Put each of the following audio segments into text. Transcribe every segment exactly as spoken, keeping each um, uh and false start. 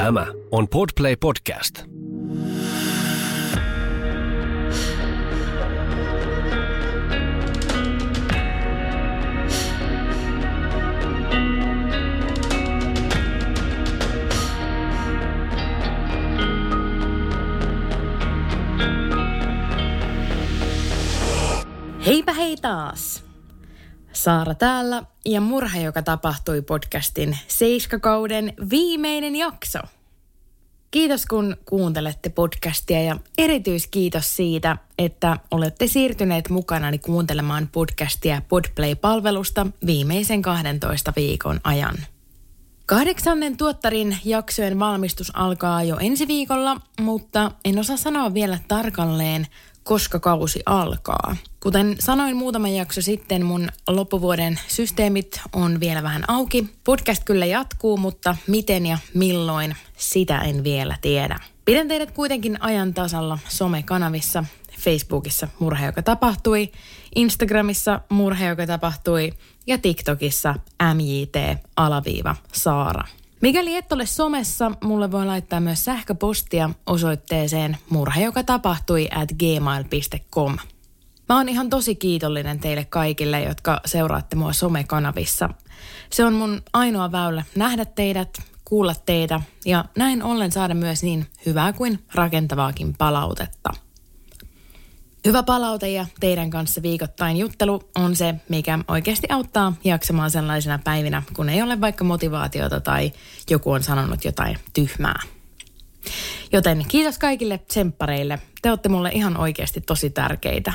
Tämä on Podplay Podcast. Heipä hei taas! Saara täällä ja Murha, joka tapahtui podcastin Seiska-kauden viimeinen jakso. Kiitos kun kuuntelette podcastia ja erityiskiitos siitä, että olette siirtyneet mukanani kuuntelemaan podcastia Podplay-palvelusta viimeisen kahdentoista viikon ajan. Kahdeksannen tuottarin jaksojen valmistus alkaa jo ensi viikolla, mutta en osaa sanoa vielä tarkalleen, koska kausi alkaa. Kuten sanoin muutama jakso sitten, mun loppuvuoden systeemit on vielä vähän auki. Podcast kyllä jatkuu, mutta miten ja milloin, sitä en vielä tiedä. Pidän teidät kuitenkin ajan tasalla somekanavissa, Facebookissa Murha, joka tapahtui, Instagramissa Murha, joka tapahtui ja TikTokissa M J T-Saara. Mikäli et ole somessa, mulle voi laittaa myös sähköpostia osoitteeseen murha, joka tapahtui at gmail piste com. Mä oon ihan tosi kiitollinen teille kaikille, jotka seuraatte mua somekanavissa. Se on mun ainoa väylä nähdä teidät, kuulla teitä ja näin ollen saada myös niin hyvää kuin rakentavaakin palautetta. Hyvä palaute ja teidän kanssa viikoittain juttelu on se, mikä oikeasti auttaa jaksamaan sellaisina päivinä, kun ei ole vaikka motivaatiota tai joku on sanonut jotain tyhmää. Joten kiitos kaikille tsemppareille. Te olette mulle ihan oikeasti tosi tärkeitä.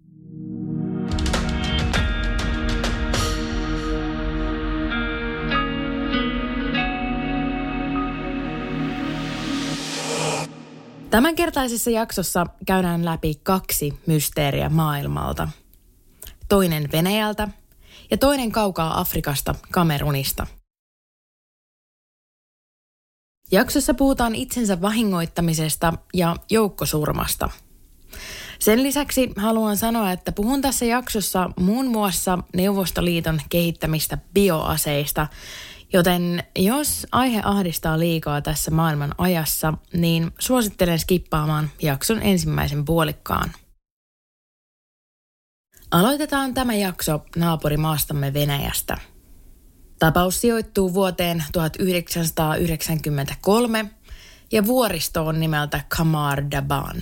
Tämänkertaisessa jaksossa käydään läpi kaksi mysteeriä maailmalta. Toinen Venäjältä ja toinen kaukaa Afrikasta, Kamerunista. Jaksossa puhutaan itsensä vahingoittamisesta ja joukkosurmasta. Sen lisäksi haluan sanoa, että puhun tässä jaksossa muun muassa Neuvostoliiton kehittämistä bioaseista, joten jos aihe ahdistaa liikaa tässä maailman ajassa, niin suosittelen skippaamaan jakson ensimmäisen puolikkaan. Aloitetaan tämä jakso naapurimaastamme Venäjästä. Tapaus sijoittuu vuoteen tuhatyhdeksänsataayhdeksänkymmentäkolme ja vuoristo on nimeltä Khamar-Daban.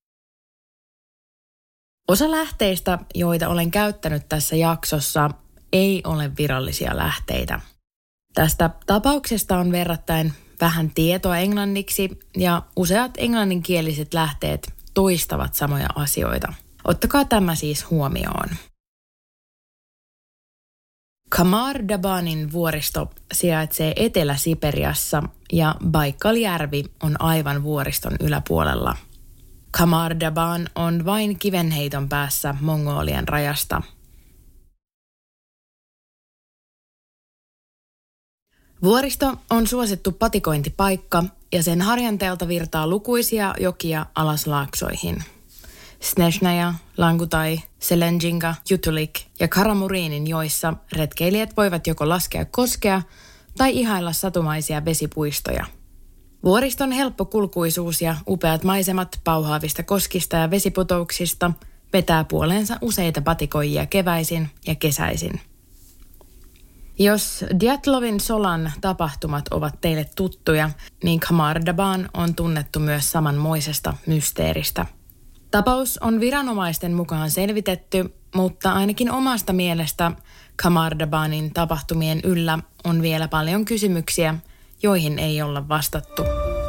Osa lähteistä, joita olen käyttänyt tässä jaksossa, ei ole virallisia lähteitä. Tästä tapauksesta on verrattain vähän tietoa englanniksi ja useat englanninkieliset lähteet toistavat samoja asioita. Ottakaa tämä siis huomioon. Khamar-Dabanin vuoristo sijaitsee Etelä-Siperiassa ja Baikal-järvi on aivan vuoriston yläpuolella. Khamar-Daban on vain kivenheiton päässä Mongolian rajasta. Vuoristo on suosittu patikointipaikka ja sen harjanteelta virtaa lukuisia jokia alas laaksoihin. Snezhnaja, Langutai, Selenjinga, Jutulik ja Karamurinin joissa retkeilijät voivat joko laskea koskea tai ihailla satumaisia vesipuistoja. Vuoriston helppokulkuisuus ja upeat maisemat pauhaavista koskista ja vesiputouksista vetää puoleensa useita patikoijia keväisin ja kesäisin. Jos Djatlovin solan tapahtumat ovat teille tuttuja, niin Khamar-Daban on tunnettu myös samanmoisesta mysteeristä. Tapaus on viranomaisten mukaan selvitetty, mutta ainakin omasta mielestä Khamar-Dabanin tapahtumien yllä on vielä paljon kysymyksiä, joihin ei olla vastattu.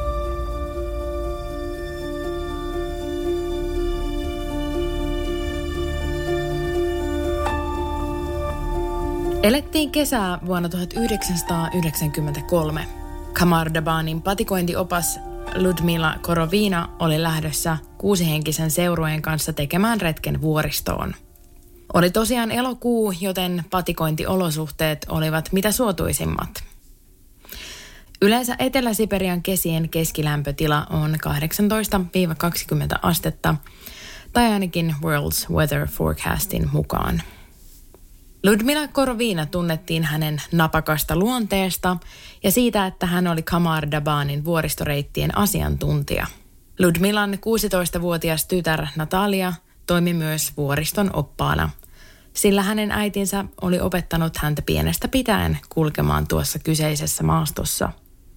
Elettiin kesää vuonna tuhatyhdeksänsataayhdeksänkymmentäkolme. Khamar-Dabanin patikointiopas Ludmila Korovina oli lähdössä kuusihenkisen seurueen kanssa tekemään retken vuoristoon. Oli tosiaan elokuu, joten patikointiolosuhteet olivat mitä suotuisimmat. Yleensä Etelä-Siperian kesien keskilämpötila on kahdeksantoista kaksikymmentä astetta, tai ainakin World's Weather Forecastin mukaan. Ludmila Korovina tunnettiin hänen napakasta luonteesta ja siitä, että hän oli Kamar-Dabanin vuoristoreittien asiantuntija. Ludmilan kuusitoistavuotias tytär Natalia toimi myös vuoriston oppaana, sillä hänen äitinsä oli opettanut häntä pienestä pitäen kulkemaan tuossa kyseisessä maastossa.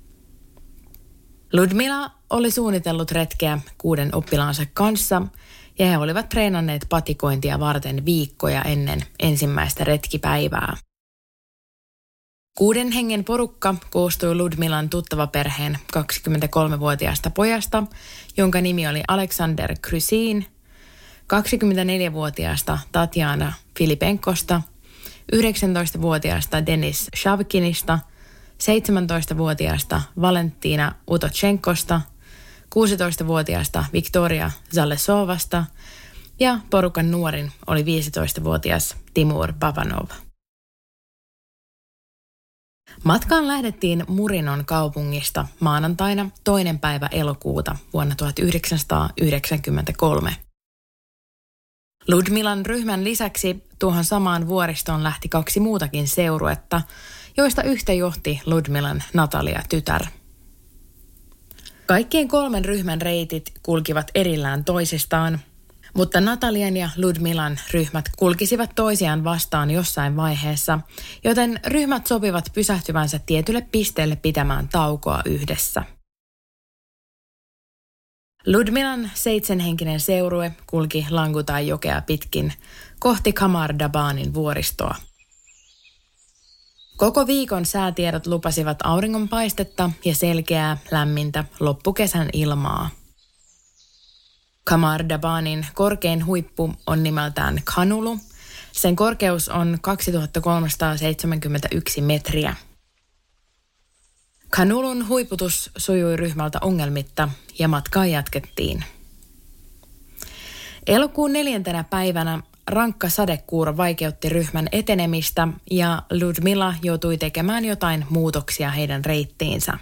Ludmila oli suunnitellut retkeä kuuden oppilaansa kanssa ja he olivat treenanneet patikointia varten viikkoja ennen ensimmäistä retkipäivää. Kuuden hengen porukka koostui Ludmilan tuttavaperheen kaksikymmentäkolmevuotiaasta pojasta, jonka nimi oli Alexander Krysin, kaksikymmentäneljävuotiaasta Tatjana Filipenkosta, yhdeksäntoistavuotiaasta Denis Shavkinista, seitsemäntoistavuotiaasta Valentina Utochenkosta, kuusitoistavuotiaasta Viktoria Zalesovasta ja porukan nuorin oli viisitoistavuotias Timur Babanov. Matkaan lähdettiin Murinon kaupungista maanantaina toinen päivä elokuuta vuonna tuhatyhdeksänsataayhdeksänkymmentäkolme. Ludmilan ryhmän lisäksi tuohon samaan vuoristoon lähti kaksi muutakin seuruetta, joista yhtä johti Ludmilan Natalia-tytär. Kaikkien kolmen ryhmän reitit kulkivat erillään toisistaan, mutta Natalian ja Ludmilan ryhmät kulkisivat toisiaan vastaan jossain vaiheessa, joten ryhmät sopivat pysähtyvänsä tietylle pisteelle pitämään taukoa yhdessä. Ludmilan seitsemänhenkinen seurue kulki Langutai-jokea pitkin kohti Kamar-Dabanin vuoristoa. Koko viikon säätiedot lupasivat auringonpaistetta ja selkeää, lämmintä loppukesän ilmaa. Kamar-Dabanin korkein huippu on nimeltään Kanulu. Sen korkeus on kaksituhattakolmesataaseitsemänkymmentäyksi metriä. Kanulun huiputus sujui ryhmältä ongelmitta ja matkaa jatkettiin. Elokuun neljäntenä päivänä rankka sadekuuro vaikeutti ryhmän etenemistä ja Ludmila joutui tekemään jotain muutoksia heidän reittiinsä.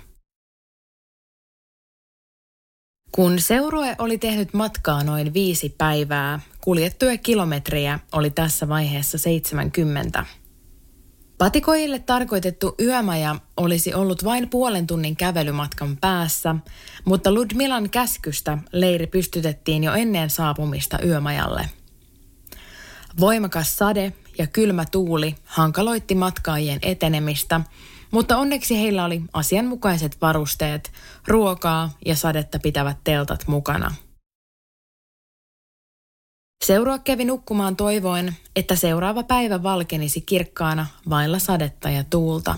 Kun seurue oli tehnyt matkaa noin viisi päivää, kuljettuja kilometriä oli tässä vaiheessa seitsemänkymmentä. Patikoijille tarkoitettu yömaja olisi ollut vain puolen tunnin kävelymatkan päässä, mutta Ludmilan käskystä leiri pystytettiin jo ennen saapumista yömajalle. Voimakas sade ja kylmä tuuli hankaloitti matkaajien etenemistä, mutta onneksi heillä oli asianmukaiset varusteet, ruokaa ja sadetta pitävät teltat mukana. Seurue kävi nukkumaan toivoen, että seuraava päivä valkenisi kirkkaana vailla sadetta ja tuulta.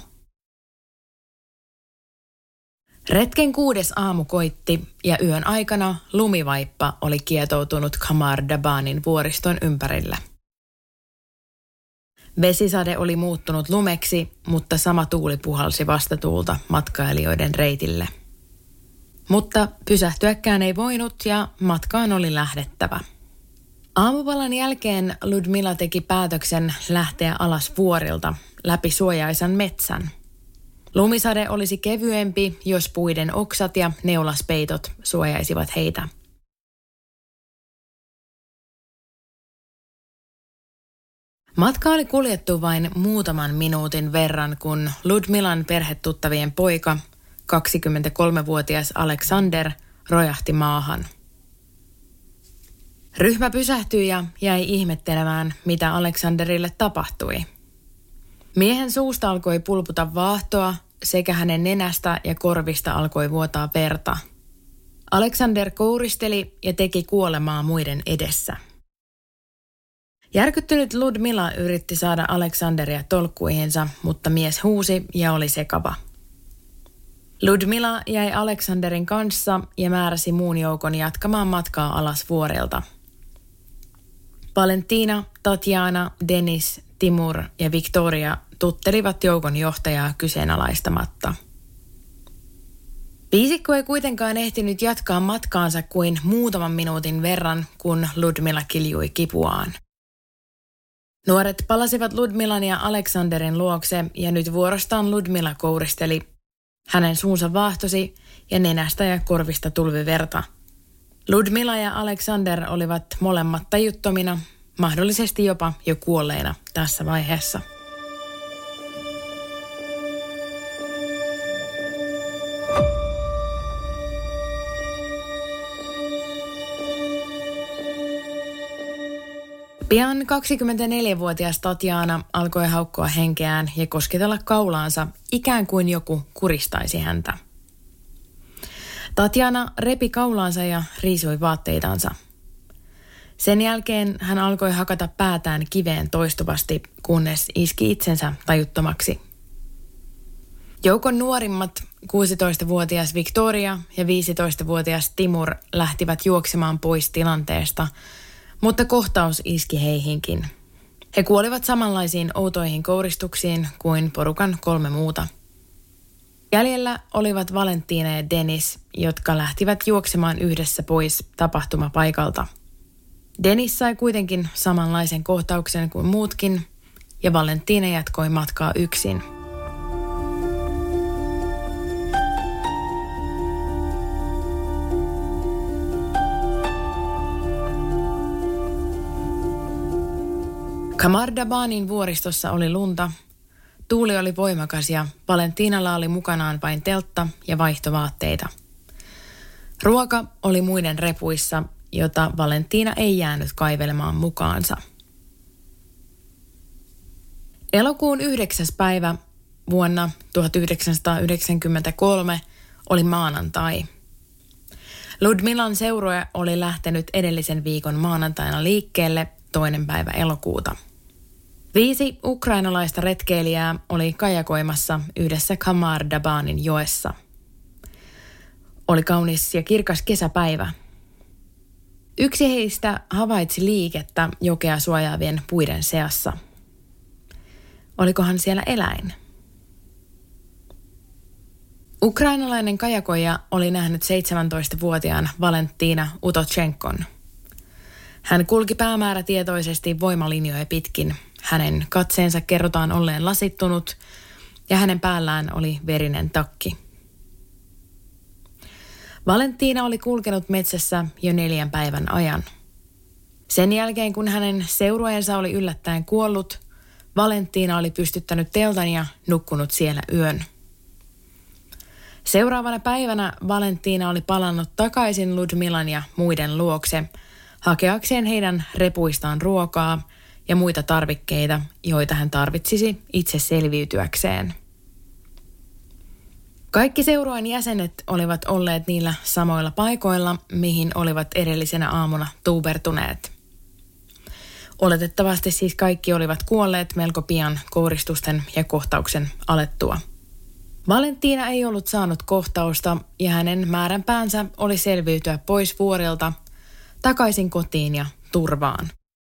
Retken kuudes aamu koitti ja yön aikana lumivaippa oli kietoutunut Kamar-Dabanin vuoriston ympärillä. Vesisade oli muuttunut lumeksi, mutta sama tuuli puhalsi vastatuulta matkailijoiden reitille. Mutta pysähtyäkään ei voinut ja matkaan oli lähdettävä. Aamupalan jälkeen Ludmila teki päätöksen lähteä alas vuorilta läpi suojaisan metsän. Lumisade olisi kevyempi, jos puiden oksat ja neulaspeitot suojaisivat heitä. Matka oli kuljettu vain muutaman minuutin verran, kun Ludmilan perhetuttavien poika, kaksikymmentäkolmevuotias Alexander, rojahti maahan. Ryhmä pysähtyi ja jäi ihmettelemään, mitä Alexanderille tapahtui. Miehen suusta alkoi pulputa vaahtoa sekä hänen nenästä ja korvista alkoi vuotaa verta. Alexander kouristeli ja teki kuolemaa muiden edessä. Järkyttynyt Ludmila yritti saada Alexanderia tolkkuihinsa, mutta mies huusi ja oli sekava. Ludmila jäi Alexanderin kanssa ja määräsi muun joukon jatkamaan matkaa alas vuorelta. Valentina, Tatjana, Denis, Timur ja Viktoria tuttelivat joukon johtajaa kyseenalaistamatta. Viisikko ei kuitenkaan ehtinyt jatkaa matkaansa kuin muutaman minuutin verran, kun Ludmila kiljui kipuaan. Nuoret palasivat Ludmilan ja Alexanderin luokse ja nyt vuorostaan Ludmila kouristeli. Hänen suunsa vaahtosi ja nenästä ja korvista tulvi verta. Ludmila ja Alexander olivat molemmat tajuttomina, mahdollisesti jopa jo kuolleina tässä vaiheessa. Pian kaksikymmentäneljävuotias Tatjana alkoi haukkoa henkeään ja kosketella kaulaansa, ikään kuin joku kuristaisi häntä. Tatjana repi kaulaansa ja riisui vaatteitansa. Sen jälkeen hän alkoi hakata päätään kiveen toistuvasti, kunnes iski itsensä tajuttomaksi. Joukon nuorimmat, kuusitoistavuotias Victoria ja viisitoistavuotias Timur lähtivät juoksemaan pois tilanteesta, mutta kohtaus iski heihinkin. He kuolivat samanlaisiin outoihin kouristuksiin kuin porukan kolme muuta. Jäljellä olivat Valentina ja Dennis, jotka lähtivät juoksemaan yhdessä pois tapahtumapaikalta. Dennis sai kuitenkin samanlaisen kohtauksen kuin muutkin, ja Valentina jatkoi matkaa yksin. Khamar-Dabanin vuoristossa oli lunta, tuuli oli voimakas ja Valentinalla oli mukanaan vain teltta ja vaihtovaatteita. Ruoka oli muiden repuissa, jota Valentina ei jäänyt kaivelemaan mukaansa. Elokuun yhdeksäs päivä vuonna tuhatyhdeksänsataayhdeksänkymmentäkolme oli maanantai. Ludmilan seurue oli lähtenyt edellisen viikon maanantaina liikkeelle toinen päivä elokuuta. Viisi ukrainalaista retkeilijää oli kajakoimassa yhdessä Khamar-Dabanin joessa. Oli kaunis ja kirkas kesäpäivä. Yksi heistä havaitsi liikettä jokea suojaavien puiden seassa. Olikohan siellä eläin? Ukrainalainen kajakoija oli nähnyt seitsemäntoistavuotiaan Valentina Utochenkon. Hän kulki päämäärätietoisesti voimalinjoja pitkin. Hänen katseensa kerrotaan olleen lasittunut ja hänen päällään oli verinen takki. Valentina oli kulkenut metsässä jo neljän päivän ajan. Sen jälkeen, kun hänen seurueensa oli yllättäen kuollut, Valentina oli pystyttänyt teltan ja nukkunut siellä yön. Seuraavana päivänä Valentina oli palannut takaisin Ludmilan ja muiden luokse, hakeakseen heidän repuistaan ruokaa ja muita tarvikkeita, joita hän tarvitsisi itse selviytyäkseen. Kaikki seurueen jäsenet olivat olleet niillä samoilla paikoilla, mihin olivat edellisenä aamuna tuubertuneet. Oletettavasti siis kaikki olivat kuolleet melko pian kouristusten ja kohtauksen alettua. Valentina ei ollut saanut kohtausta ja hänen määränpäänsä oli selviytyä pois vuorilta, takaisin kotiin ja turvaan.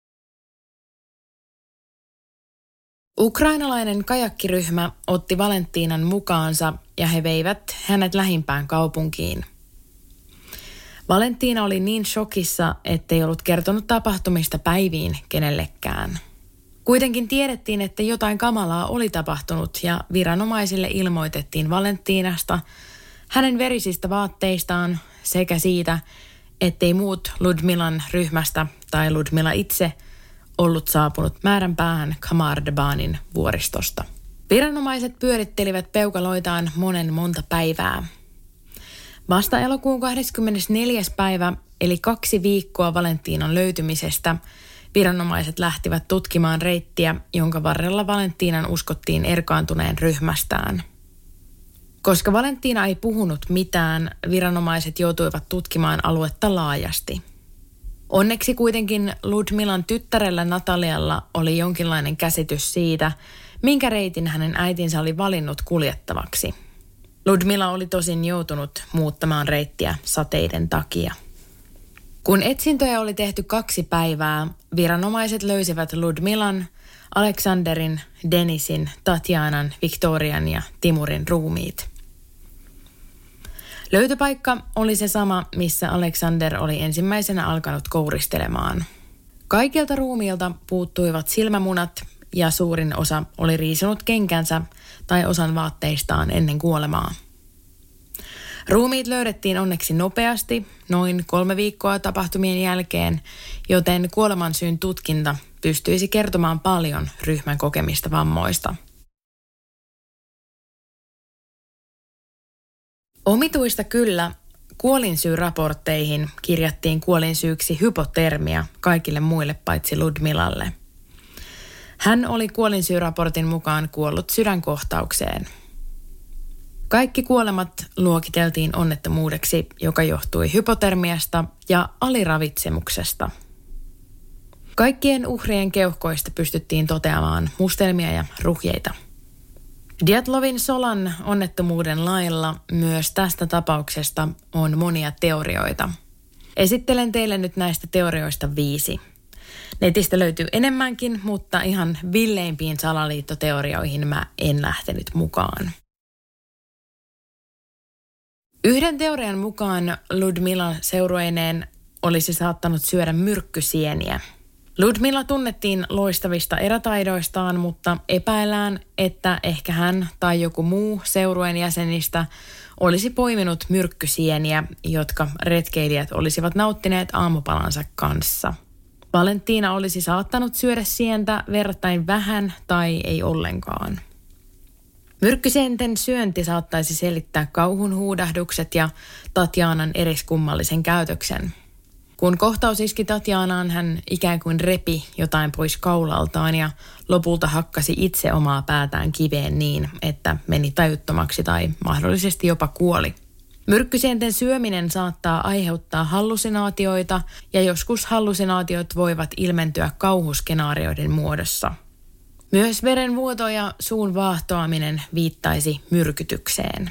Ukrainalainen kajakkiryhmä otti Valentinan mukaansa ja he veivät hänet lähimpään kaupunkiin. Valentina oli niin shokissa, ettei ollut kertonut tapahtumista päiviin kenellekään. Kuitenkin tiedettiin, että jotain kamalaa oli tapahtunut ja viranomaisille ilmoitettiin Valentinasta, hänen verisistä vaatteistaan sekä siitä, ettei muut Ludmilan ryhmästä tai Ludmila itse ollut saapunut määränpäähän Khamar-Dabanin vuoristosta. Viranomaiset pyörittelivät peukaloitaan monen monta päivää. Vasta elokuun kahdeskymmenesneljäs päivä, eli kaksi viikkoa Valentinan löytymisestä, viranomaiset lähtivät tutkimaan reittiä, jonka varrella Valentinan uskottiin erkaantuneen ryhmästään. Koska Valentina ei puhunut mitään, viranomaiset joutuivat tutkimaan aluetta laajasti. Onneksi kuitenkin Ludmilan tyttärellä Natalialla oli jonkinlainen käsitys siitä, minkä reitin hänen äitinsä oli valinnut kuljettavaksi. Ludmila oli tosin joutunut muuttamaan reittiä sateiden takia. Kun etsintöjä oli tehty kaksi päivää, viranomaiset löysivät Ludmilan, Aleksanderin, Denisin, Tatjanan, Victorian ja Timurin ruumiit. Löytöpaikka oli se sama, missä Aleksander oli ensimmäisenä alkanut kouristelemaan. Kaikilta ruumiilta puuttuivat silmämunat ja suurin osa oli riisunut kenkänsä tai osan vaatteistaan ennen kuolemaa. Ruumiit löydettiin onneksi nopeasti, noin kolme viikkoa tapahtumien jälkeen, joten kuolemansyyn tutkinta pystyisi kertomaan paljon ryhmän kokemista vammoista. Omituista kyllä, kuolinsyyraportteihin kirjattiin kuolinsyyksi hypotermia kaikille muille paitsi Ludmilalle. Hän oli kuolinsyraportin mukaan kuollut sydänkohtaukseen. Kaikki kuolemat luokiteltiin onnettomuudeksi, joka johtui hypotermiasta ja aliravitsemuksesta. Kaikkien uhrien keuhkoista pystyttiin toteamaan mustelmia ja ruhjeita. Djatlovin Solan onnettomuuden lailla myös tästä tapauksesta on monia teorioita. Esittelen teille nyt näistä teorioista viisi. Netistä löytyy enemmänkin, mutta ihan villeimpiin salaliittoteorioihin mä en lähtenyt mukaan. Yhden teorian mukaan Ludmila seurueineen olisi saattanut syödä myrkkysieniä. Ludmila tunnettiin loistavista erätaidoistaan, mutta epäillään, että ehkä hän tai joku muu seurueen jäsenistä olisi poiminut myrkkysieniä, jotka retkeilijät olisivat nauttineet aamupalansa kanssa. Valentina olisi saattanut syödä sientä verrattain vähän tai ei ollenkaan. Myrkkysienten syönti saattaisi selittää kauhun huudahdukset ja Tatjanan eriskummallisen käytöksen. Kun kohtaus iski Tatjanaan, hän ikään kuin repi jotain pois kaulaltaan ja lopulta hakkasi itse omaa päätään kiveen niin, että meni tajuttomaksi tai mahdollisesti jopa kuoli. Myrkkysienten syöminen saattaa aiheuttaa hallusinaatioita ja joskus hallusinaatiot voivat ilmentyä kauhuskenaarioiden muodossa. Myös verenvuoto ja suun vaahtoaminen viittaisi myrkytykseen.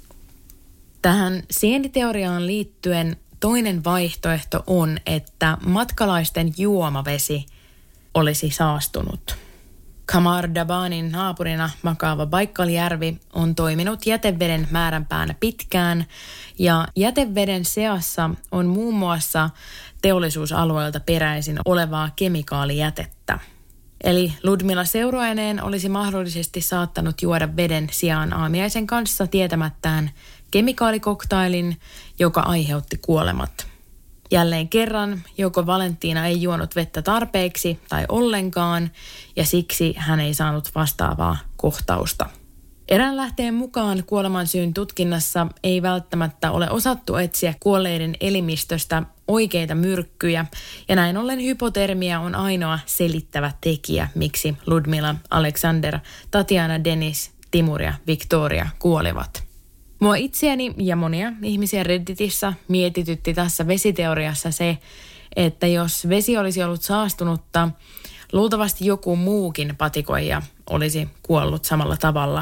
Tähän sieniteoriaan liittyen toinen vaihtoehto on, että matkalaisten juomavesi olisi saastunut. Kamar Dabanin naapurina makaava Baikaljärvi on toiminut jäteveden määränpäänä pitkään ja jäteveden seassa on muun muassa teollisuusalueelta peräisin olevaa kemikaalijätettä. Eli Ludmila seurueineen olisi mahdollisesti saattanut juoda veden sijaan aamiaisen kanssa tietämättään kemikaalikoktailin, joka aiheutti kuolemat. Jälleen kerran joko Valentina ei juonut vettä tarpeeksi tai ollenkaan ja siksi hän ei saanut vastaavaa kohtausta. Erään lähteen mukaan kuolemansyyn tutkinnassa ei välttämättä ole osattu etsiä kuolleiden elimistöstä oikeita myrkkyjä ja näin ollen hypotermia on ainoa selittävä tekijä, miksi Ludmila, Alexander, Tatjana, Denis, Timur ja Victoria kuolivat. Mua itseäni ja monia ihmisiä Redditissä mietitytti tässä vesiteoriassa se, että jos vesi olisi ollut saastunutta, luultavasti joku muukin patikoija olisi kuollut samalla tavalla.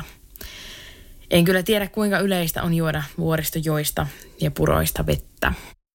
En kyllä tiedä, kuinka yleistä on juoda vuoristojoista ja puroista vettä.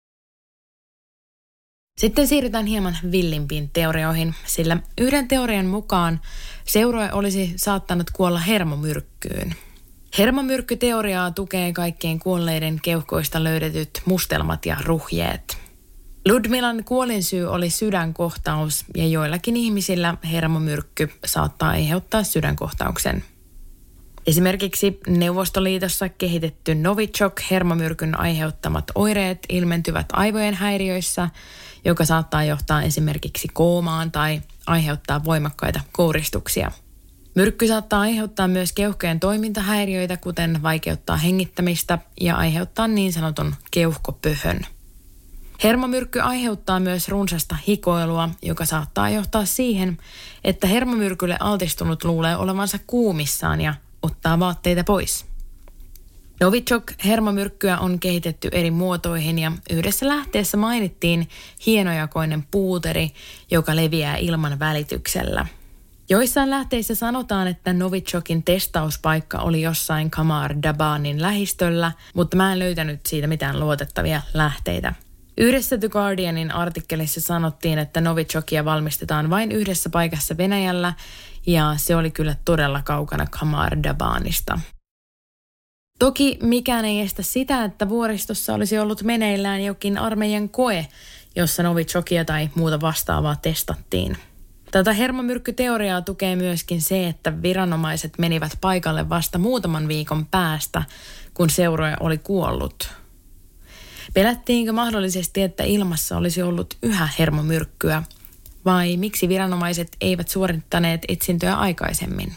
Sitten siirrytään hieman villimpiin teorioihin, sillä yhden teorian mukaan seurue olisi saattanut kuolla hermomyrkkyyn. Hermomyrkkyteoriaa tukee kaikkien kuolleiden keuhkoista löydetyt mustelmat ja ruhjeet. Ludmilan kuolinsyy oli sydänkohtaus ja joillakin ihmisillä hermomyrkky saattaa aiheuttaa sydänkohtauksen. Esimerkiksi Neuvostoliitossa kehitetty Novichok-hermomyrkyn aiheuttamat oireet ilmentyvät aivojen häiriöissä, joka saattaa johtaa esimerkiksi koomaan tai aiheuttaa voimakkaita kouristuksia. Myrkky saattaa aiheuttaa myös keuhkojen toimintahäiriöitä, kuten vaikeuttaa hengittämistä ja aiheuttaa niin sanotun keuhkopöhön. Hermomyrkky aiheuttaa myös runsasta hikoilua, joka saattaa johtaa siihen, että hermomyrkylle altistunut luulee olevansa kuumissaan ja ottaa vaatteita pois. Novichok-hermomyrkkyä on kehitetty eri muotoihin ja yhdessä lähteessä mainittiin hienojakoinen puuteri, joka leviää ilman välityksellä. Joissain lähteissä sanotaan, että Novichokin testauspaikka oli jossain Kamar Dabanin lähistöllä, mutta mä en löytänyt siitä mitään luotettavia lähteitä. Yhdessä The Guardianin artikkelissa sanottiin, että Novichokia valmistetaan vain yhdessä paikassa Venäjällä ja se oli kyllä todella kaukana Kamar Dabanista. Toki mikään ei estä sitä, että vuoristossa olisi ollut meneillään jokin armeijan koe, jossa Novichokia tai muuta vastaavaa testattiin. Tätä hermomyrkkyteoriaa tukee myöskin se, että viranomaiset menivät paikalle vasta muutaman viikon päästä, kun seuraaja oli kuollut. Pelättiinkö mahdollisesti, että ilmassa olisi ollut yhä hermomyrkkyä, vai miksi viranomaiset eivät suorittaneet etsintöä aikaisemmin?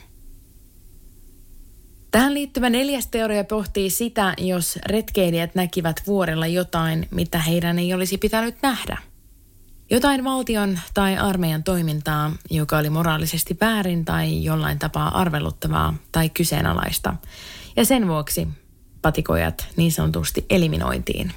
Tähän liittyvä neljäs teoria pohtii sitä, jos retkeilijät näkivät vuorella jotain, mitä heidän ei olisi pitänyt nähdä. Jotain valtion tai armeijan toimintaa, joka oli moraalisesti väärin tai jollain tapaa arveluttavaa tai kyseenalaista. Ja sen vuoksi patikoijat niin sanotusti eliminoitiin.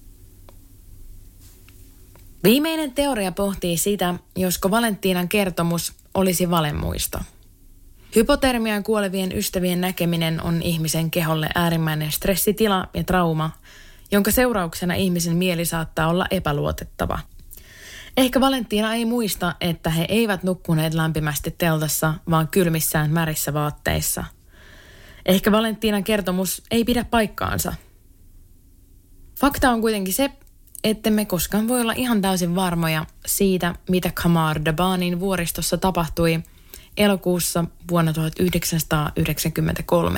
Viimeinen teoria pohtii sitä, josko Valentiinan kertomus olisi valemuisto. Hypotermiaan kuolevien ystävien näkeminen on ihmisen keholle äärimmäinen stressitila ja trauma, jonka seurauksena ihmisen mieli saattaa olla epäluotettava. Ehkä Valentiina ei muista, että he eivät nukkuneet lämpimästi teltassa, vaan kylmissään märissä vaatteissa. Ehkä Valentiinan kertomus ei pidä paikkaansa. Fakta on kuitenkin se, ettemme koskaan voi olla ihan täysin varmoja siitä, mitä Qamar Dabanin vuoristossa tapahtui elokuussa vuonna tuhatyhdeksänsataayhdeksänkymmentäkolme.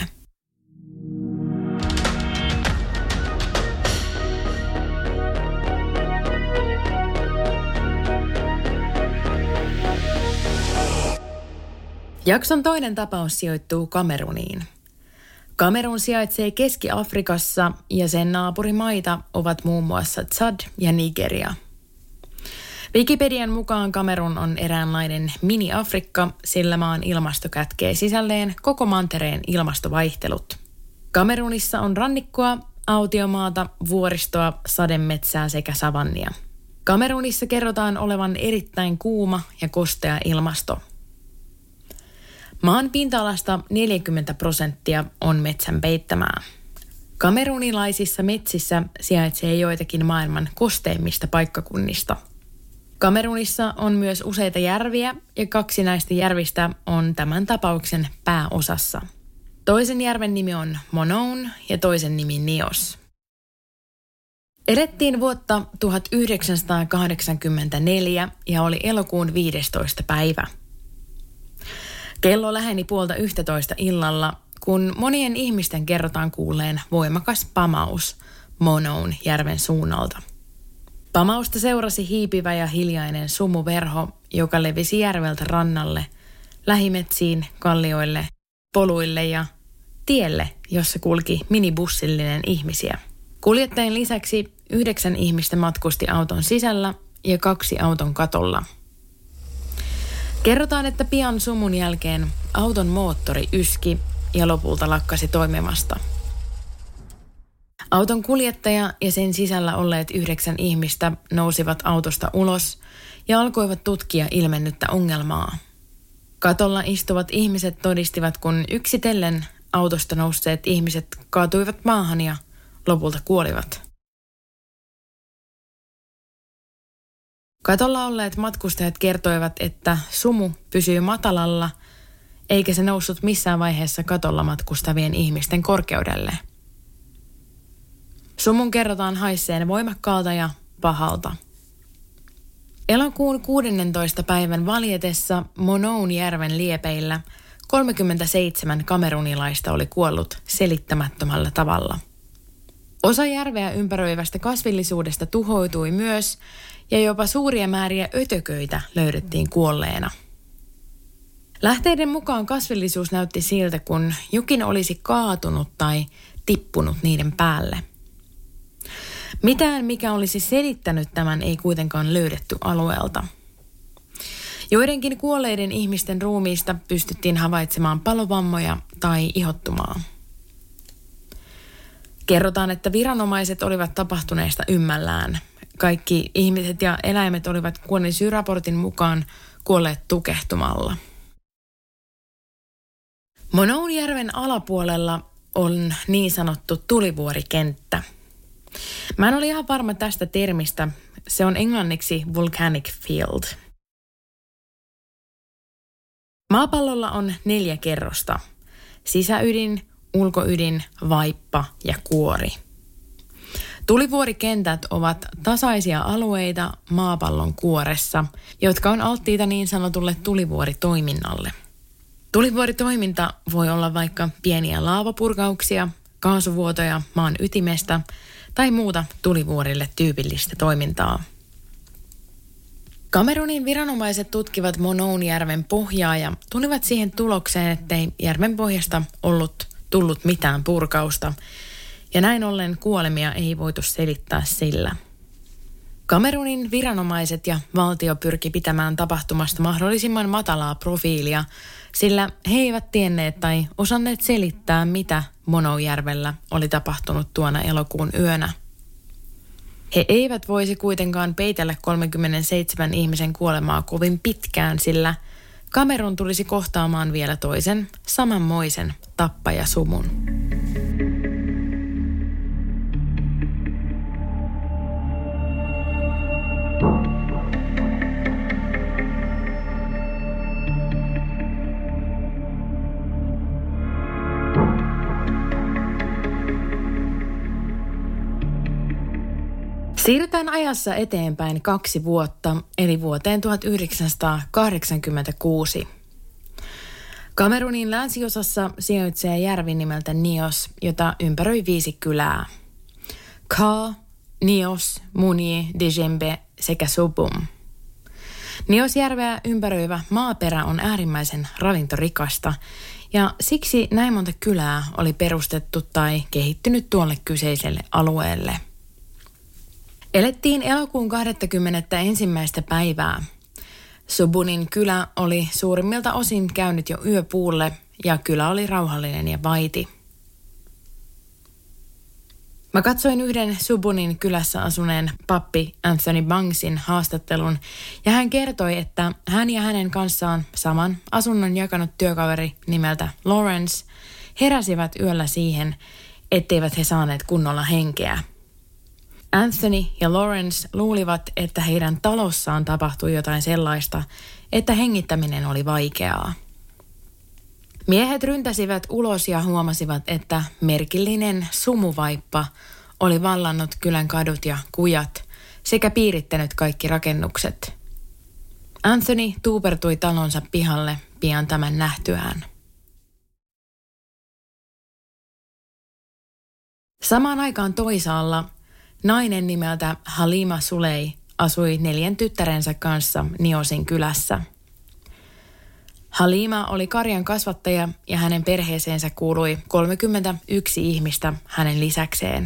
Jakson toinen tapaus sijoittuu Kameruniin. Kamerun sijaitsee Keski-Afrikassa ja sen naapurimaita ovat muun muassa Tsad ja Nigeria. Wikipedian mukaan Kamerun on eräänlainen mini-Afrikka, sillä maan ilmasto kätkee sisälleen koko mantereen ilmastovaihtelut. Kamerunissa on rannikkoa, autiomaata, vuoristoa, sademetsää sekä savannia. Kamerunissa kerrotaan olevan erittäin kuuma ja kostea ilmasto. Maan pinta-alasta neljäkymmentä prosenttia on metsän peittämää. Kamerunilaisissa metsissä sijaitsee joitakin maailman kosteimmista paikkakunnista. Kamerunissa on myös useita järviä ja kaksi näistä järvistä on tämän tapauksen pääosassa. Toisen järven nimi on Monoun ja toisen nimi Nios. Elettiin vuotta tuhatyhdeksänsataakahdeksankymmentäneljä ja oli elokuun viidestoista päivä. Kello läheni puolta yhtätoista illalla, kun monien ihmisten kerrotaan kuulleen voimakas pamaus Monoun järven suunnalta. Pamausta seurasi hiipivä ja hiljainen sumuverho, joka levisi järveltä rannalle, lähimetsiin, kallioille, poluille ja tielle, jossa kulki minibussillinen ihmisiä. Kuljettajien lisäksi yhdeksän ihmistä matkusti auton sisällä ja kaksi auton katolla. Kerrotaan, että pian sumun jälkeen auton moottori yski ja lopulta lakkasi toimimasta. Auton kuljettaja ja sen sisällä olleet yhdeksän ihmistä nousivat autosta ulos ja alkoivat tutkia ilmennyttä ongelmaa. Katolla istuvat ihmiset todistivat, kun yksitellen autosta nousseet ihmiset kaatuivat maahan ja lopulta kuolivat. Katolla olleet matkustajat kertoivat, että sumu pysyi matalalla, eikä se noussut missään vaiheessa katolla matkustavien ihmisten korkeudelle. Sumun kerrotaan haisseen voimakkaalta ja pahalta. Elokuun kuudennentoista päivän valjetessa Monoun järven liepeillä kolmekymmentäseitsemän kamerunilaista oli kuollut selittämättömällä tavalla. Osa järveä ympäröivästä kasvillisuudesta tuhoutui myös ja jopa suuria määriä ötököitä löydettiin kuolleena. Lähteiden mukaan kasvillisuus näytti siltä, kun jokin olisi kaatunut tai tippunut niiden päälle. Mitään, mikä olisi selittänyt tämän, ei kuitenkaan löydetty alueelta. Joidenkin kuolleiden ihmisten ruumiista pystyttiin havaitsemaan palovammoja tai ihottumaa. Kerrotaan, että viranomaiset olivat tapahtuneesta ymmällään. Kaikki ihmiset ja eläimet olivat kuolinsyy-raportin mukaan kuolleet tukehtumalla. Monoun järven alapuolella on niin sanottu tulivuorikenttä. Mä en ole ihan varma tästä termistä. Se on englanniksi volcanic field. Maapallolla on neljä kerrosta. Sisäydin, ulkoydin, vaippa ja kuori. Tulivuorikentät ovat tasaisia alueita maapallon kuoressa, jotka on alttiita niin sanotulle tulivuoritoiminnalle. Tulivuoritoiminta voi olla vaikka pieniä laavapurkauksia, kaasuvuotoja maan ytimestä tai muuta tulivuorille tyypillistä toimintaa. Kamerunin viranomaiset tutkivat Monoun-järven pohjaa ja tulivat siihen tulokseen, ettei järven pohjasta ollut tullut mitään purkausta, ja näin ollen kuolemia ei voitu selittää sillä. Kamerunin viranomaiset ja valtio pyrki pitämään tapahtumasta mahdollisimman matalaa profiilia, sillä he eivät tienneet tai osanneet selittää, mitä Monoujärvellä oli tapahtunut tuona elokuun yönä. He eivät voisi kuitenkaan peitellä kolmekymmentäseitsemän ihmisen kuolemaa kovin pitkään, sillä Kamerun tulisi kohtaamaan vielä toisen samanmoisen tappajasumun. Siirrytään ajassa eteenpäin kaksi vuotta, eli vuoteen tuhatyhdeksänsataakahdeksankymmentäkuusi. Kamerunin länsiosassa sijaitsee järvi nimeltä Nios, jota ympäröi viisi kylää. Ka, Nios, Muni, Djembe sekä Sobum. Niosjärveä ympäröivä maaperä on äärimmäisen ravintorikasta, ja siksi näin monta kylää oli perustettu tai kehittynyt tuolle kyseiselle alueelle. Elettiin elokuun kaksikymmentäyksi päivää. Sobunin kylä oli suurimmilta osin käynyt jo yöpuulle ja kylä oli rauhallinen ja vaiti. Mä katsoin yhden Sobunin kylässä asuneen pappi Anthony Bangsin haastattelun ja hän kertoi, että hän ja hänen kanssaan saman asunnon jakanut työkaveri nimeltä Lawrence heräsivät yöllä siihen, etteivät he saaneet kunnolla henkeä. Anthony ja Lawrence luulivat, että heidän talossaan tapahtui jotain sellaista, että hengittäminen oli vaikeaa. Miehet ryntäsivät ulos ja huomasivat, että merkillinen sumuvaippa oli vallannut kylän kadut ja kujat sekä piirittänyt kaikki rakennukset. Anthony tuupertui talonsa pihalle pian tämän nähtyään. Samaan aikaan toisaalla nainen nimeltä Halima Sulei asui neljän tyttärensä kanssa Niosin kylässä. Halima oli karjan kasvattaja ja hänen perheeseensä kuului kolmekymmentäyksi ihmistä hänen lisäkseen.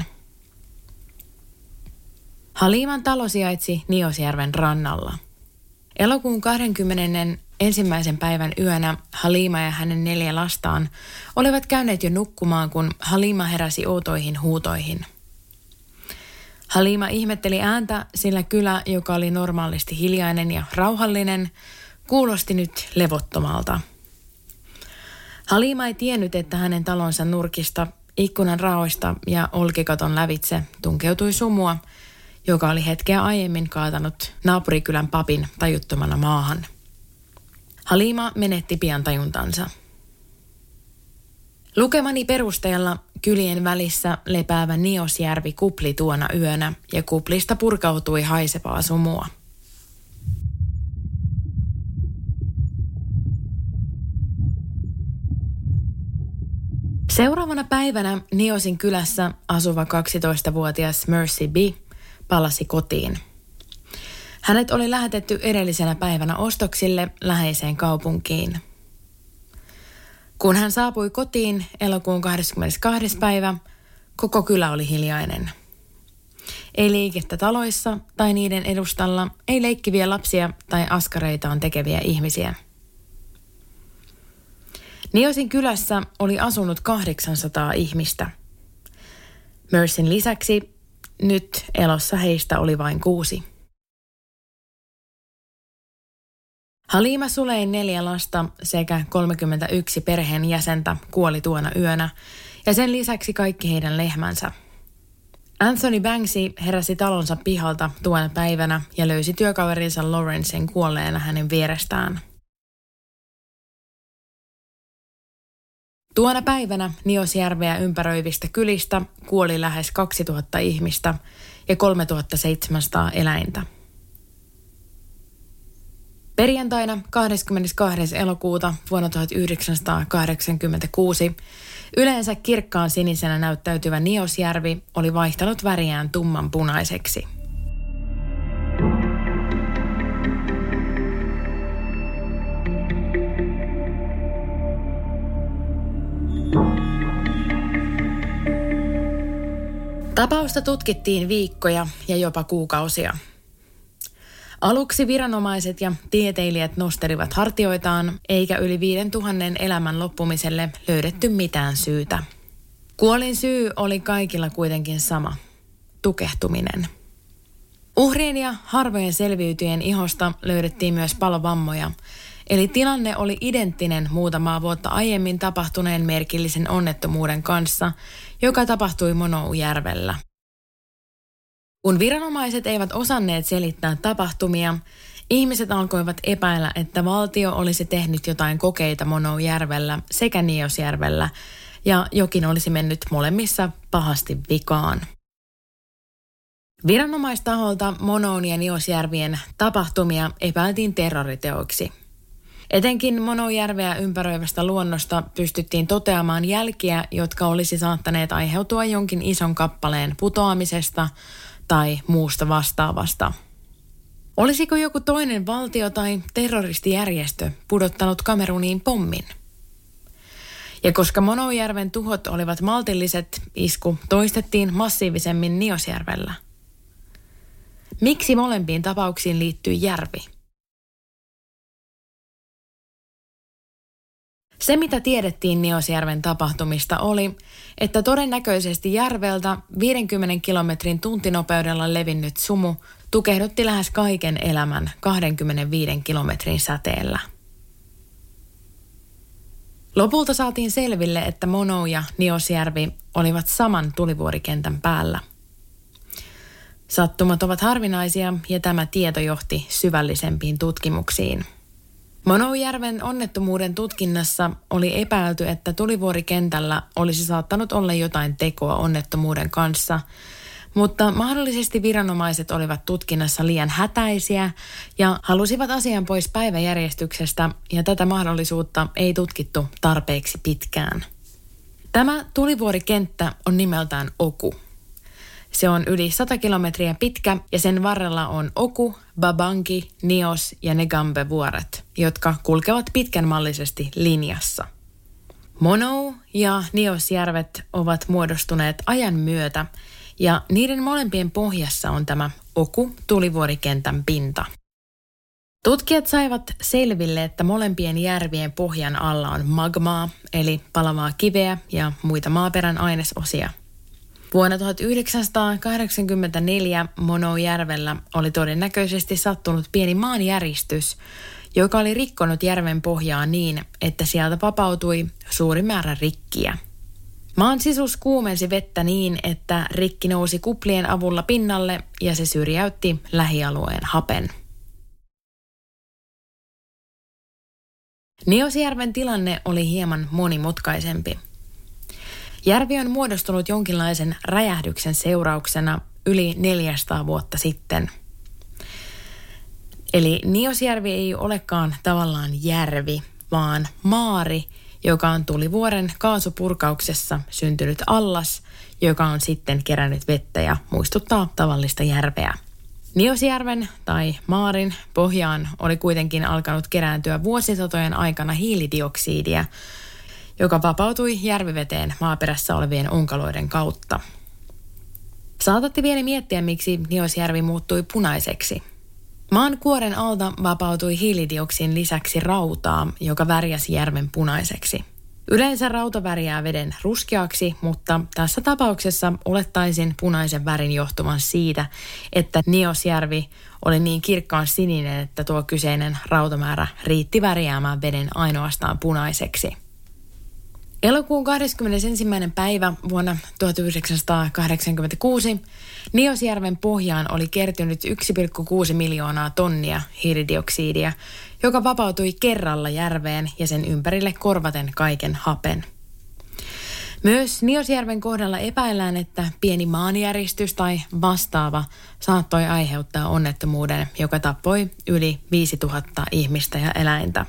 Haliman talo sijaitsi Niosjärven rannalla. Elokuun kaksikymmentäensimmäisen päivän yönä Halima ja hänen neljä lastaan olivat käyneet jo nukkumaan, kun Halima heräsi outoihin huutoihin. Halima ihmetteli ääntä, sillä kylä, joka oli normaalisti hiljainen ja rauhallinen, kuulosti nyt levottomalta. Halima ei tiennyt, että hänen talonsa nurkista, ikkunan raoista ja olkikaton lävitse tunkeutui sumua, joka oli hetkeä aiemmin kaatanut naapurikylän papin tajuttomana maahan. Halima menetti pian tajuntansa. Lukemani perusteella kylien välissä lepäävä Niosjärvi kupli tuona yönä ja kuplista purkautui haisevaa sumua. Seuraavana päivänä Niosin kylässä asuva kaksitoistavuotias Mercy B palasi kotiin. Hänet oli lähetetty edellisenä päivänä ostoksille läheiseen kaupunkiin. Kun hän saapui kotiin elokuun kahdeskymmenestoinen päivä, koko kylä oli hiljainen. Ei liikettä taloissa tai niiden edustalla, ei leikkiviä lapsia tai askareitaan tekeviä ihmisiä. Niosin kylässä oli asunut kahdeksansataa ihmistä. Mercyn lisäksi nyt elossa heistä oli vain kuusi. Halima Sulein neljä lasta sekä kolmekymmentäyksi perheen jäsentä kuoli tuona yönä ja sen lisäksi kaikki heidän lehmänsä. Anthony Banksy heräsi talonsa pihalta tuona päivänä ja löysi työkaverinsa Lawrencen kuolleena hänen vierestään. Tuona päivänä Niosjärveä ympäröivistä kylistä kuoli lähes kaksituhatta ihmistä ja kolmetuhattaseitsemänsataa eläintä. Perjantaina kahdeskymmenestoinen elokuuta vuonna tuhatyhdeksänsataakahdeksankymmentäkuusi yleensä kirkkaan sinisenä näyttäytyvä Niosjärvi oli vaihtanut väriään tumman punaiseksi. Tapausta tutkittiin viikkoja ja jopa kuukausia. Aluksi viranomaiset ja tieteilijät nostelivat hartioitaan, eikä yli viiden tuhannen elämän loppumiselle löydetty mitään syytä. Kuolin syy oli kaikilla kuitenkin sama: tukehtuminen. Uhrien ja harvojen selviytyjen ihosta löydettiin myös palovammoja, eli tilanne oli identtinen muutamaa vuotta aiemmin tapahtuneen merkillisen onnettomuuden kanssa, joka tapahtui Monoujärvellä. Kun viranomaiset eivät osanneet selittää tapahtumia, ihmiset alkoivat epäillä, että valtio olisi tehnyt jotain kokeita Monoujärvellä sekä Niosjärvellä, ja jokin olisi mennyt molemmissa pahasti vikaan. Viranomaistaholta Monoun ja Niosjärvien tapahtumia epäiltiin terroriteoiksi. Etenkin Monoujärveä ympäröivästä luonnosta pystyttiin toteamaan jälkiä, jotka olisi saattaneet aiheutua jonkin ison kappaleen putoamisesta tai muusta vastaavasta. Olisiko joku toinen valtio tai terroristijärjestö pudottanut Kameruniin pommin? Ja koska Monoujärven tuhot olivat maltilliset, isku toistettiin massiivisemmin Niosjärvellä. Miksi molempiin tapauksiin liittyy järvi? Se, mitä tiedettiin Niosjärven tapahtumista, oli, että todennäköisesti järveltä viidenkymmenen kilometrin tuntinopeudella levinnyt sumu tukehdutti lähes kaiken elämän kaksikymmentäviisi kilometrin säteellä. Lopulta saatiin selville, että Monou ja Niosjärvi olivat saman tulivuorikentän päällä. Sattumat ovat harvinaisia ja tämä tieto johti syvällisempiin tutkimuksiin. Monoujärven onnettomuuden tutkinnassa oli epäilty, että tulivuorikentällä olisi saattanut olla jotain tekoa onnettomuuden kanssa, mutta mahdollisesti viranomaiset olivat tutkinnassa liian hätäisiä ja halusivat asian pois päiväjärjestyksestä, ja tätä mahdollisuutta ei tutkittu tarpeeksi pitkään. Tämä tulivuorikenttä on nimeltään Oku. Se on yli sata kilometriä pitkä ja sen varrella on Oku, Babangi, Nios ja Negambe-vuoret, jotka kulkevat pitkänmallisesti linjassa. Monou ja Niosjärvet ovat muodostuneet ajan myötä ja niiden molempien pohjassa on tämä Oku-tulivuorikentän pinta. Tutkijat saivat selville, että molempien järvien pohjan alla on magmaa, eli palavaa kiveä ja muita maaperän ainesosia. Vuonna tuhatyhdeksänsataakahdeksankymmentäneljä Monoujärvellä oli todennäköisesti sattunut pieni maanjäristys, joka oli rikkonut järven pohjaa niin, että sieltä vapautui suuri määrä rikkiä. Maan sisus kuumensi vettä niin, että rikki nousi kuplien avulla pinnalle ja se syrjäytti lähialueen hapen. Niosjärven tilanne oli hieman monimutkaisempi. Järvi on muodostunut jonkinlaisen räjähdyksen seurauksena yli neljäsataa vuotta sitten. Eli Niosjärvi ei olekaan tavallaan järvi, vaan maari, joka on tulivuoren kaasupurkauksessa syntynyt allas, joka on sitten kerännyt vettä ja muistuttaa tavallista järveä. Niosjärven tai maarin pohjaan oli kuitenkin alkanut kerääntyä vuosisatojen aikana hiilidioksidia, joka vapautui järviveteen maaperässä olevien onkaloiden kautta. Saatatte vielä miettiä, miksi Niosjärvi muuttui punaiseksi. Maan kuoren alta vapautui hiilidioksin lisäksi rautaa, joka värjäsi järven punaiseksi. Yleensä rauta värjää veden ruskeaksi, mutta tässä tapauksessa olettaisin punaisen värin johtuvan siitä, että Niosjärvi oli niin kirkkaan sininen, että tuo kyseinen rautamäärä riitti värjäämään veden ainoastaan punaiseksi. Elokuun kahdeskymmenesensimmäinen päivä vuonna tuhatyhdeksänsataakahdeksankymmentäkuusi Niosjärven pohjaan oli kertynyt yksi pilkku kuusi miljoonaa tonnia hiilidioksidia, joka vapautui kerralla järveen ja sen ympärille korvaten kaiken hapen. Myös Niosjärven kohdalla epäillään, että pieni maanjäristys tai vastaava saattoi aiheuttaa onnettomuuden, joka tappoi yli viisituhatta ihmistä ja eläintä.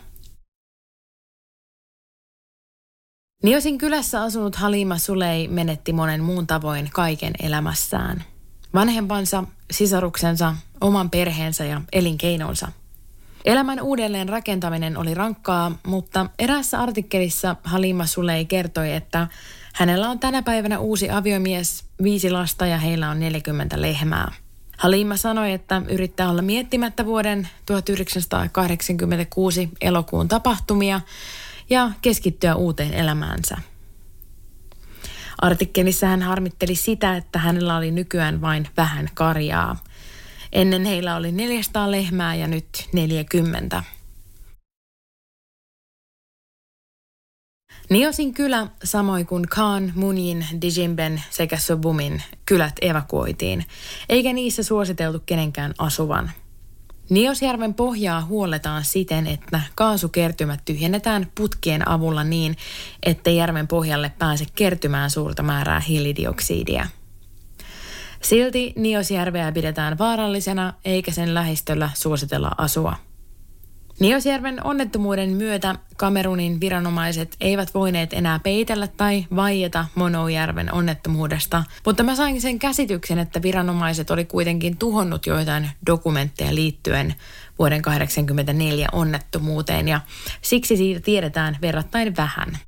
Niosin kylässä asunut Halima Sulei menetti monen muun tavoin kaiken elämässään. Vanhempansa, sisaruksensa, oman perheensä ja elinkeinonsa. Elämän uudelleen rakentaminen oli rankkaa, mutta eräässä artikkelissa Halima Sulei kertoi, että hänellä on tänä päivänä uusi aviomies, viisi lasta ja heillä on neljäkymmentä lehmää. Halima sanoi, että yrittää olla miettimättä vuoden tuhatyhdeksänsataakahdeksankymmentäkuusi elokuun tapahtumia ja keskittyä uuteen elämäänsä. Artikkelissa hän harmitteli sitä, että hänellä oli nykyään vain vähän karjaa. Ennen heillä oli neljäsataa lehmää ja nyt neljäkymmentä. Niosin kylä, samoin kuin Khan, Munjin, Dijimben sekä Sobumin kylät evakuoitiin, eikä niissä suositeltu kenenkään asuvan. Niosjärven pohjaa huolletaan siten, että kaasukertymät tyhjennetään putkien avulla niin, ettei järven pohjalle pääse kertymään suurta määrää hiilidioksidia. Silti Niosjärveä pidetään vaarallisena, eikä sen lähistöllä suositella asua. Niosjärven onnettomuuden myötä Kamerunin viranomaiset eivät voineet enää peitellä tai vaieta Monoujärven onnettomuudesta, mutta mä sain sen käsityksen, että viranomaiset oli kuitenkin tuhonnut joitain dokumentteja liittyen vuoden tuhatyhdeksänsataakahdeksankymmentäneljä onnettomuuteen ja siksi siitä tiedetään verrattain vähän.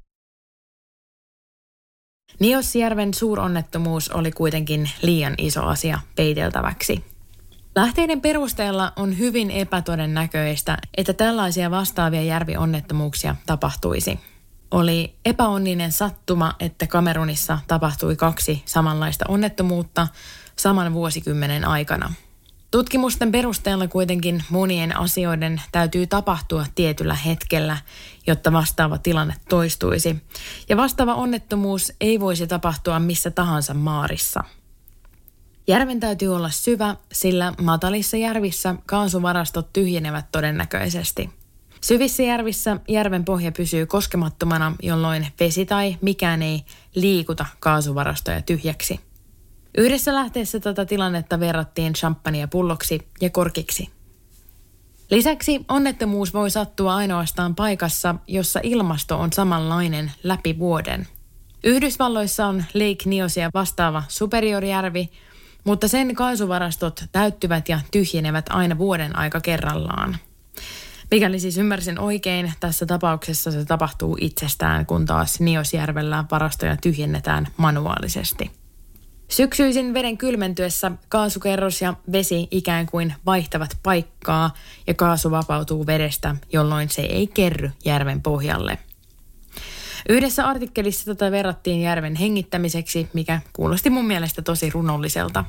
Niosjärven suuronnettomuus oli kuitenkin liian iso asia peiteltäväksi. Lähteiden perusteella on hyvin epätodennäköistä, että tällaisia vastaavia järvionnettomuuksia tapahtuisi. Oli epäonninen sattuma, että Kamerunissa tapahtui kaksi samanlaista onnettomuutta saman vuosikymmenen aikana. Tutkimusten perusteella kuitenkin monien asioiden täytyy tapahtua tietyllä hetkellä, jotta vastaava tilanne toistuisi. Ja vastaava onnettomuus ei voisi tapahtua missä tahansa maarissa. Järven täytyy olla syvä, sillä matalissa järvissä kaasuvarastot tyhjenevät todennäköisesti. Syvissä järvissä järven pohja pysyy koskemattomana, jolloin vesi tai mikään ei liikuta kaasuvarastoja tyhjäksi. Yhdessä lähteessä tätä tilannetta verrattiin champagnepulloksi ja korkiksi. Lisäksi onnettomuus voi sattua ainoastaan paikassa, jossa ilmasto on samanlainen läpi vuoden. Yhdysvalloissa on Lake Niosia vastaava Superior-järvi, mutta sen kaasuvarastot täyttyvät ja tyhjenevät aina vuoden aika kerrallaan. Mikäli siis ymmärsin oikein, tässä tapauksessa se tapahtuu itsestään, kun taas Niosjärvellä varastoja tyhjennetään manuaalisesti. Syksyisin veden kylmentyessä kaasukerros ja vesi ikään kuin vaihtavat paikkaa ja kaasu vapautuu vedestä, jolloin se ei kerry järven pohjalle. Yhdessä artikkelissa tätä verrattiin järven hengittämiseksi, mikä kuulosti mun mielestä tosi runolliselta.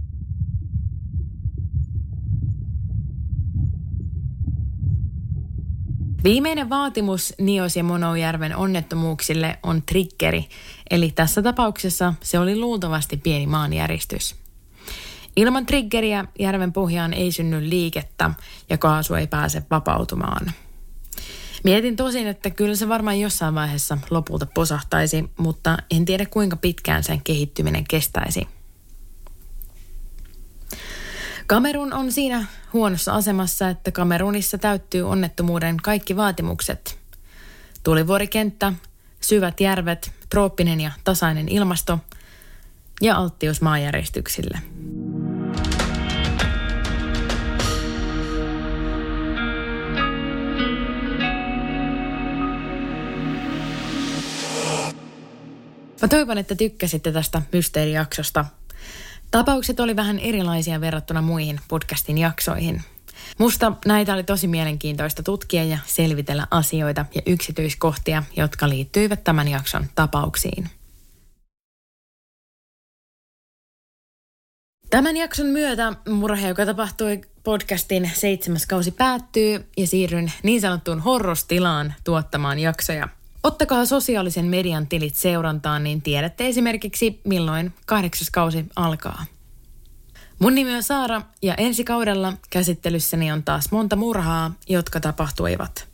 Viimeinen vaatimus Nios- ja Monoujärven onnettomuuksille on triggeri, eli tässä tapauksessa se oli luultavasti pieni maanjäristys. Ilman triggeriä järven pohjaan ei synny liikettä ja kaasu ei pääse vapautumaan. Mietin tosin, että kyllä se varmaan jossain vaiheessa lopulta posahtaisi, mutta en tiedä kuinka pitkään sen kehittyminen kestäisi. Kamerun on siinä huonossa asemassa, että Kamerunissa täyttyy onnettomuuden kaikki vaatimukset. Tulivuorikenttä, syvät järvet, trooppinen ja tasainen ilmasto ja alttius maanjäristyksille. Mä toivon, että tykkäsitte tästä mysteerijaksosta. Tapaukset oli vähän erilaisia verrattuna muihin podcastin jaksoihin. Musta näitä oli tosi mielenkiintoista tutkia ja selvitellä asioita ja yksityiskohtia, jotka liittyivät tämän jakson tapauksiin. Tämän jakson myötä murhe, joka tapahtui podcastin seitsemäs kausi päättyy ja siirryn niin sanottuun horrostilaan tuottamaan jaksoja. Ottakaa sosiaalisen median tilit seurantaan, niin tiedätte esimerkiksi milloin kahdeksas kausi alkaa. Mun nimi on Saara ja ensi kaudella käsittelyssäni on taas monta murhaa, jotka tapahtuivat